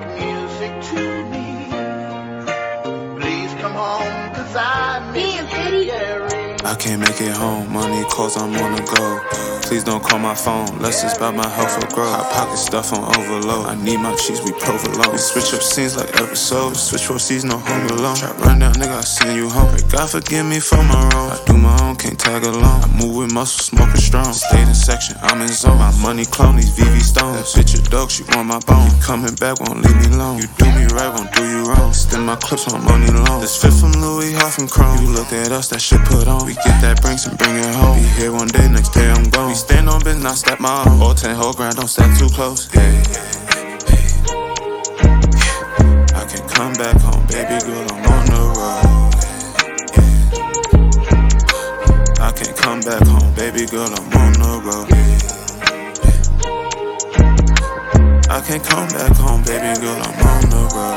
music to me. Please come home, 'cause I miss you, Gary. I can't make it home, money calls, I'm on the go. Please don't call my phone, less it's about my health or growth. Hot pocket stuff on overload, I need my cheese, we provolone. We switch up scenes like episodes, switch 4 seasons, no home alone. Trap run down, nigga, I send you home. Pray God forgive me for my wrong, I do my own, can't tag along. I move with muscle, smoking strong. Stayed in section, I'm in zone. My money clone, these VV stones. That bitch a dog, she want my bone. Coming back, won't leave me alone. You do me right, won't do you wrong. Extend my clips, my money long. This fit from Louis, half from Chrome. You look at us, that shit put on. We get that brinks and bring it home. Be here one day, next day I'm gone. We stand on business, not step my own. All 10 whole grind, don't step too close. Yeah. I can come back home, baby girl, I'm on the road. I can't come back home, baby girl, I'm on the road. I can't come back home, baby girl, I'm on the road.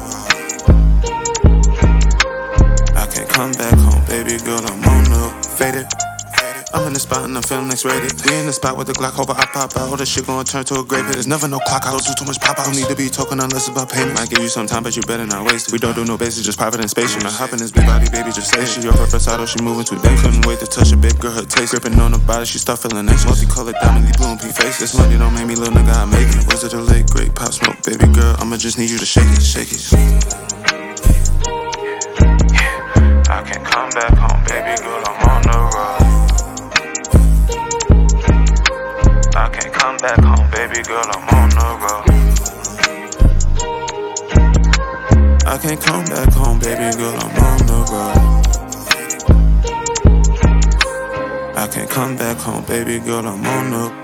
I can't come back home, baby girl, I'm on the faded. I'm in the spot and I'm feeling X-rated. We in the spot with the Glock, hope I pop out. All this shit gon' turn to a great hit. There's never no clock out, do too much pop out. Don't need to be talking unless it's about payment. I give you some time, but you better not waste it. We don't do no basics, just private and spacious. I hop in this big body, baby, just say it. She off her versatile, she moving too dangerous. Couldn't wait to touch her, big girl, her taste. Gripping on her body, she start feeling nice. Multicolored diamond, these blue and pink face. This money don't make me, little nigga, I make it. Was it a late, great pop smoke, baby girl? I'ma just need you to shake it, shake it. I can't come back home, baby girl, I'm on the road. I can't come back home, baby girl, I'm on the road. I can't come back home, baby girl, I'm on the road. I can't come back home, baby girl, I'm on the road.